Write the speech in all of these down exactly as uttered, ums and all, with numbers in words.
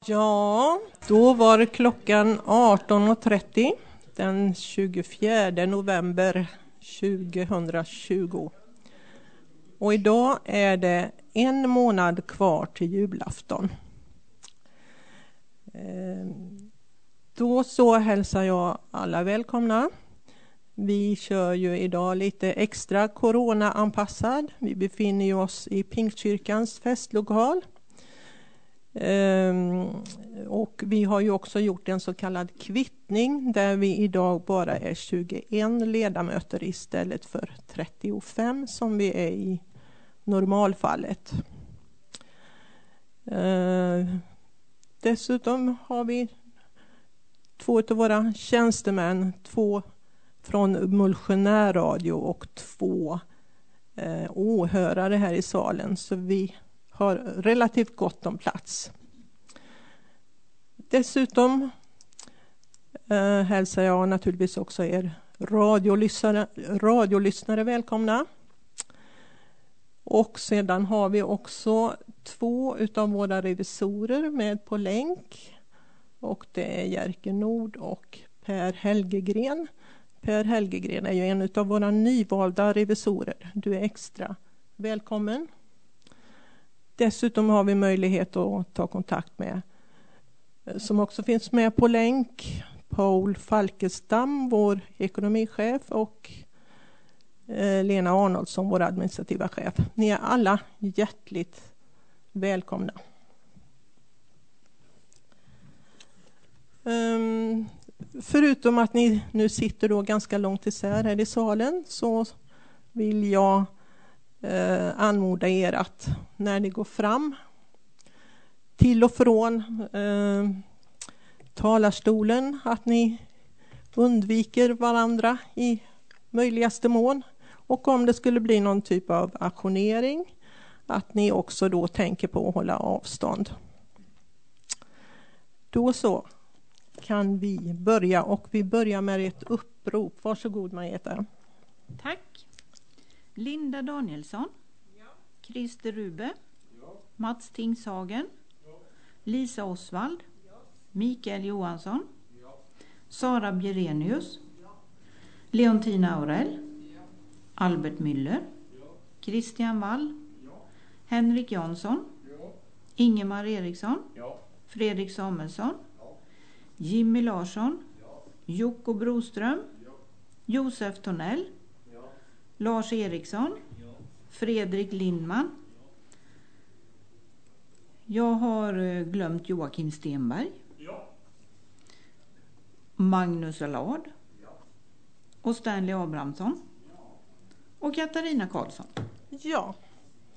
Ja, då var klockan arton trettio den tjugofjärde november tjugohundratjugo. Och idag är det en månad kvar till julafton. Då så hälsar jag alla välkomna. Vi kör ju idag lite extra corona-anpassad. Vi befinner oss i Pingstkyrkans festlokal. Um, och vi har ju också gjort en så kallad kvittning där vi idag bara är tjugoen ledamöter istället för trettiofem som vi är i normalfallet. Uh, dessutom har vi två av våra tjänstemän, två från Mullsjö närradio och två uh, åhörare här i salen, så vi har relativt gott om plats. Dessutom eh, hälsar jag naturligtvis också er radiolyssnare, radiolyssnare välkomna. Och sedan har vi också två utav våra revisorer med på länk. Och det är Jerker Nord och Per Helgegren. Per Helgegren är ju en utav våra nyvalda revisorer. Du är extra välkommen. Dessutom har vi möjlighet att ta kontakt med, som också finns med på länk, Paul Falkestam, vår ekonomichef, och eh, Lena Arnoldsson, vår administrativa chef. Ni är alla hjärtligt välkomna. Um, förutom att ni nu sitter då ganska långt isär här i salen, så vill jag Eh, anmoda er att när ni går fram till och från eh, talarstolen att ni undviker varandra i möjligaste mån, och om det skulle bli någon typ av aktionering att ni också då tänker på att hålla avstånd. Då så kan vi börja, och vi börjar med ett upprop. Varsågod Margareta. Tack. Linda Danielsson, ja. Christer Rube, ja. Mats Tingshagen, ja. Lisa Osvald, ja. Mikael Johansson, ja. Sara Bjerenius, ja. Leontina Aurell, ja. Albert Müller, ja. Christian Wall, ja. Henrik Jansson, ja. Ingemar Eriksson, ja. Fredrik Samuelsson, ja. Jimmy Larsson, ja. Jocko Broström, ja. Josef Tornell, Lars Eriksson, ja. Fredrik Lindman. Ja. Jag har glömt Joakim Stenberg. Ja. Magnus Allard. Ja. Och Stanley Abrahamsson. Ja. Och Katarina Karlsson. Ja.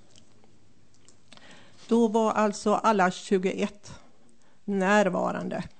Då var alltså alla tjugoett närvarande.